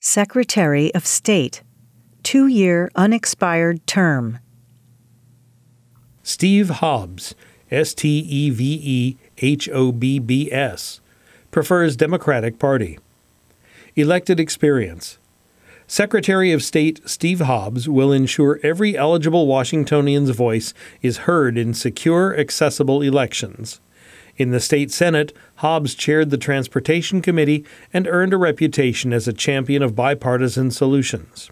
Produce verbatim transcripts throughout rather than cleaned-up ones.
Secretary of State, two-year unexpired term. Steve Hobbs, S T E V E H O B B S, prefers Democratic Party. Elected experience. Secretary of State Steve Hobbs will ensure every eligible Washingtonian's voice is heard in secure, accessible elections. In the state Senate, Hobbs chaired the Transportation Committee and earned a reputation as a champion of bipartisan solutions.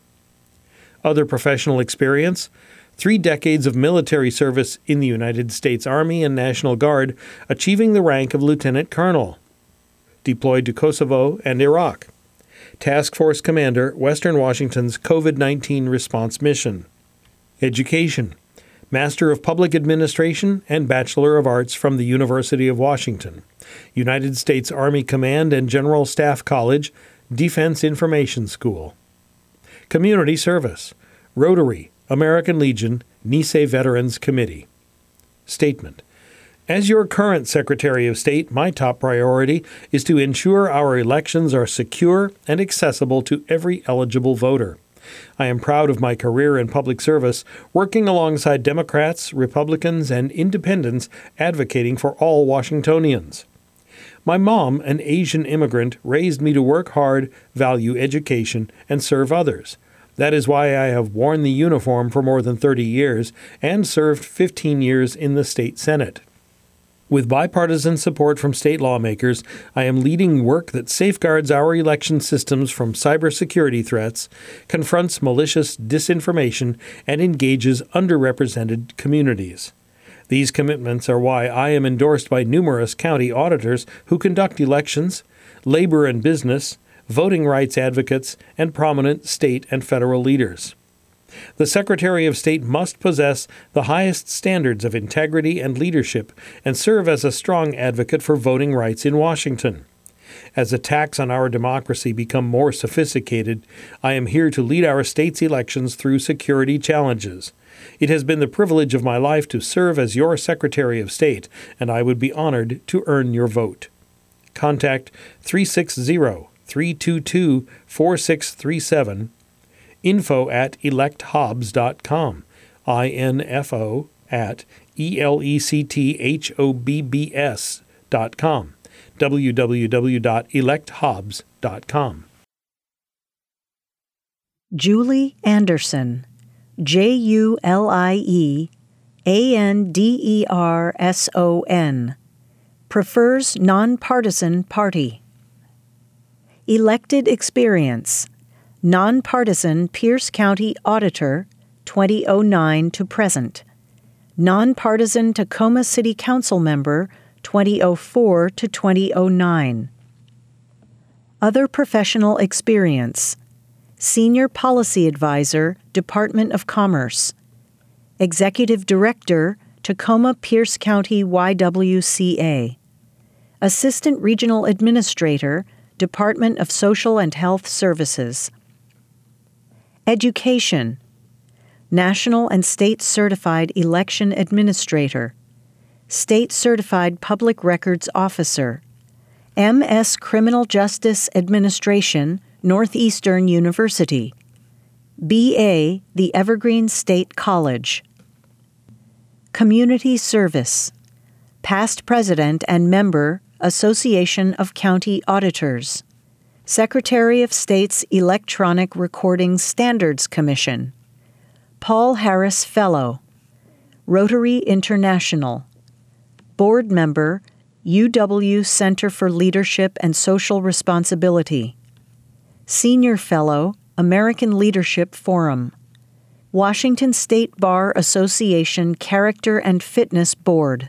Other professional experience: three decades of military service in the United States Army and National Guard, achieving the rank of lieutenant colonel. Deployed to Kosovo and Iraq. Task Force Commander, Western Washington's COVID nineteen response mission. Education: Master of Public Administration and Bachelor of Arts from the University of Washington, United States Army Command and General Staff College, Defense Information School. Community service: Rotary, American Legion, Nisei Veterans Committee. Statement: As your current Secretary of State, my top priority is to ensure our elections are secure and accessible to every eligible voter. I am proud of my career in public service, working alongside Democrats, Republicans, and Independents advocating for all Washingtonians. My mom, an Asian immigrant, raised me to work hard, value education, and serve others. That is why I have worn the uniform for more than thirty years and served fifteen years in the state Senate. With bipartisan support from state lawmakers, I am leading work that safeguards our election systems from cybersecurity threats, confronts malicious disinformation, and engages underrepresented communities. These commitments are why I am endorsed by numerous county auditors who conduct elections, labor and business, voting rights advocates, and prominent state and federal leaders. The Secretary of State must possess the highest standards of integrity and leadership and serve as a strong advocate for voting rights in Washington. As attacks on our democracy become more sophisticated, I am here to lead our state's elections through security challenges. It has been the privilege of my life to serve as your Secretary of State, and I would be honored to earn your vote. Contact three six zero, three two two, four six three seven, info at elect hobbs dot com, I N F O at E L E C T H O B B S dot com, w w w dot elect hobbs dot com. Julie Anderson, J U L I E A N D E R S O N, prefers nonpartisan party. Elected experience: Nonpartisan Pierce County Auditor, twenty oh nine to present. Nonpartisan Tacoma City Council Member, twenty oh four to twenty oh nine. Other professional experience: Senior Policy Advisor, Department of Commerce. Executive Director, Tacoma Pierce County Y W C A. Assistant Regional Administrator, Department of Social and Health Services. Education: National and State Certified Election Administrator, State Certified Public Records Officer, M S Criminal Justice Administration, Northeastern University, B A, the Evergreen State College. Community Service: Past President and Member, Association of County Auditors. Secretary of State's Electronic Recording Standards Commission. Paul Harris Fellow. Rotary International. Board Member, U W Center for Leadership and Social Responsibility. Senior Fellow, American Leadership Forum. Washington State Bar Association Character and Fitness Board.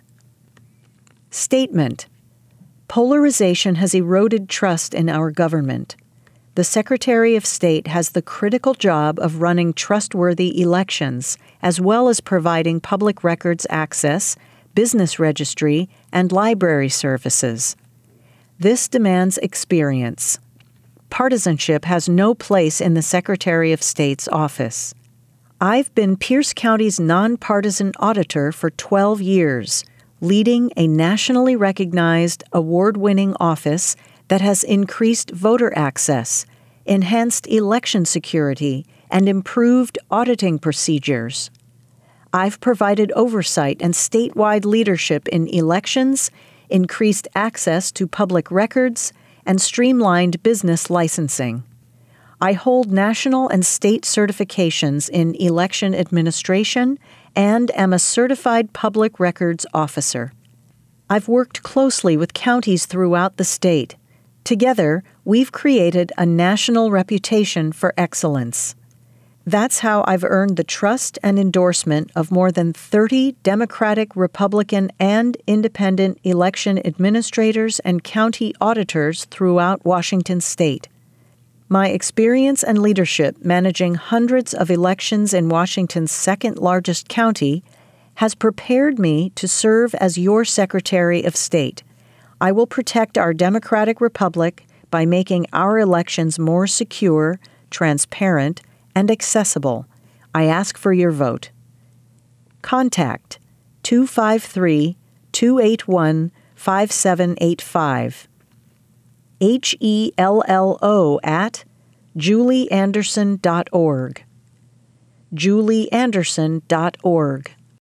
Statement: Polarization has eroded trust in our government. The Secretary of State has the critical job of running trustworthy elections, as well as providing public records access, business registry, and library services. This demands experience. Partisanship has no place in the Secretary of State's office. I've been Pierce County's nonpartisan auditor for twelve years, leading a nationally recognized, award-winning office that has increased voter access, enhanced election security, and improved auditing procedures. I've provided oversight and statewide leadership in elections, increased access to public records, and streamlined business licensing. I hold national and state certifications in election administration and am a certified public records officer. I've worked closely with counties throughout the state. Together, we've created a national reputation for excellence. That's how I've earned the trust and endorsement of more than thirty Democratic, Republican, and independent election administrators and county auditors throughout Washington state. My experience and leadership managing hundreds of elections in Washington's second-largest county has prepared me to serve as your Secretary of State. I will protect our democratic republic by making our elections more secure, transparent, and accessible. I ask for your vote. Contact two five three, two eight one, five seven eight five. H E L L O at julie anderson dot org. julie anderson dot org.